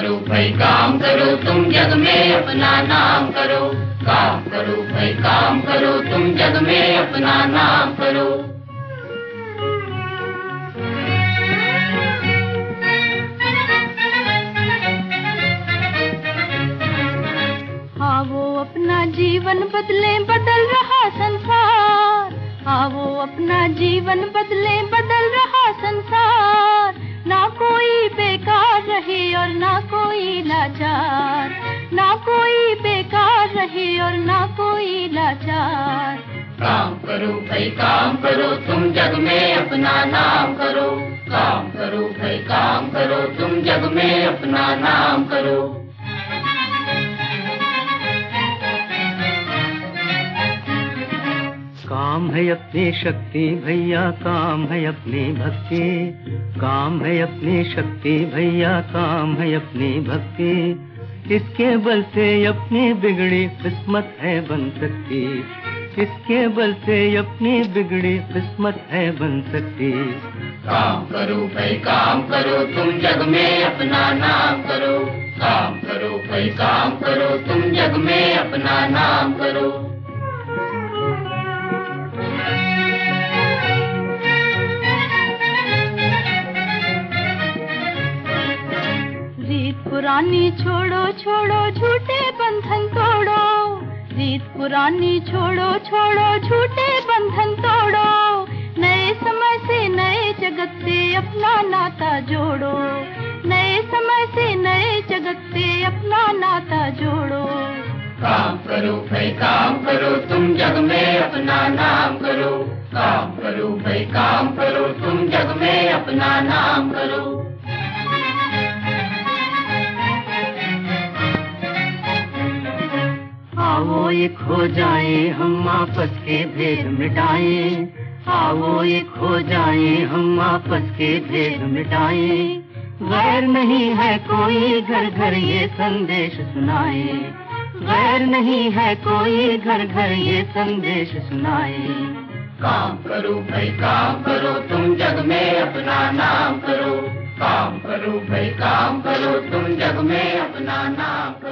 करो भाई काम करो, तुम जग में अपना नाम करो। काम करो भाई काम करो, तुम जग में अपना नाम करो। हाँ वो अपना जीवन बदले, बदल रहा संसार। हाँ वो अपना जीवन बदले, बदल रहा संसार। ना कोई बेकार रहे और ना कोई लाचार, ना कोई बेकार रहे और ना कोई लाचार। काम करो भाई काम करो, तुम जग में अपना नाम करो। काम करो भाई काम करो, तुम जग में अपना नाम करो। काम है अपनी शक्ति भैया, काम है अपनी भक्ति। काम है अपनी शक्ति भैया, काम है अपनी भक्ति। इसके बल से अपनी बिगड़ी किस्मत है बन सकती। इसके बल से अपनी बिगड़ी किस्मत है बन सकती। काम करो भाई काम करो, तुम जग में अपना नाम करो। काम करो भाई काम करो, तुम जग में अपना नाम करो। रीत पुरानी छोड़ो छोड़ो, झूठे बंधन तोड़ो। रीत पुरानी छोड़ो छोड़ो, झूठे बंधन तोड़ो। नए समय से नए जगत से अपना नाता जोड़ो। नए समय से नए जगत से अपना नाता जोड़ो। काम करो भाई काम करो, तुम जग में अपना नाम करो। काम करो भाई काम करो, तुम जग में अपना नाम करो। आओ एक हो जाए हम आपस के भेद मिटाए। आओ एक हो जाए हम आपस के भेद मिटाए। गैर नहीं है कोई घर घर ये संदेश सुनाए। गैर नहीं है कोई घर घर ये संदेश सुनाए। काम करो भाई काम करो, तुम जग में अपना नाम करो। काम करो भाई काम करो, तुम जग में अपना नाम करो।